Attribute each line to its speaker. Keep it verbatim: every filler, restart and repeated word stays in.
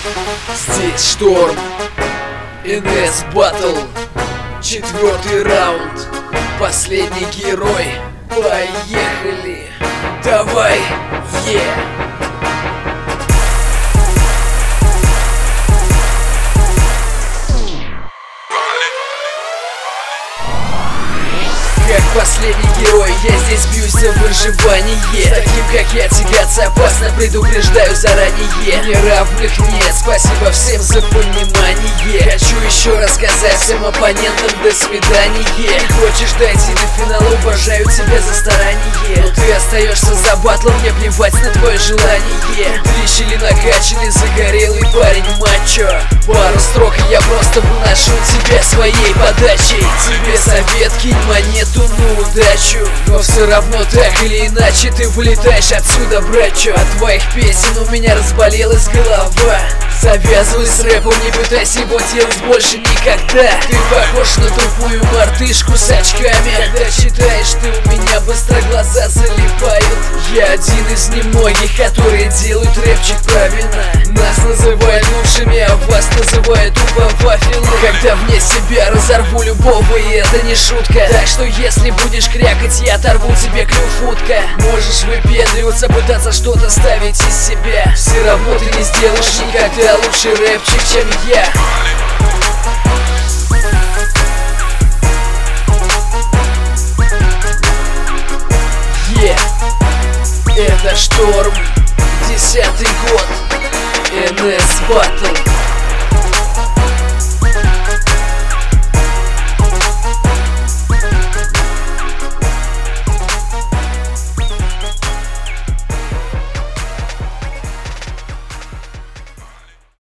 Speaker 1: Здесь шторм, эн эс Battle, четвертый раунд, последний герой. Поехали, давай, е yeah. Как последний герой, я здесь бьюсь за выживание. С таким, как я, тягаться опасно, предупреждаю заранее. Неравных нет, спасибо всем за понимание. Хочу еще рассказать всем оппонентам до свидания. Не хочешь дойти до финала, уважаю тебя за старание. Но ты остаешься за батлом, мне плевать на твое желание. Трещили накачанный, загорелый парень мачо. Пару строк, и я просто выношу тебя своей подачей. Тебе совет, кинь монету на удачу. Но все равно так или иначе ты вылетаешь отсюда, братчо. От твоих песен у меня разболелась голова. Завязывай с рэпом, не пытайся его делать больше никогда. Ты похож на тупую мартышку с очками. Когда читаешь, ты у меня быстро глаза залипают. Я один из немногих, которые делают рэпчик правильно. Нас называют лучшими, а вас называют тупо вафелы. Когда вне себя разорву любого, и это не шутка. Так что если будешь крякать, я оторву тебе клюв, утка. Можешь выпендриваться, пытаться что-то ставить из себя. Все равно ты не сделаешь никогда лучший рэпчик, чем я. Yeah. Это шторм, десятый год, эн эс Battle.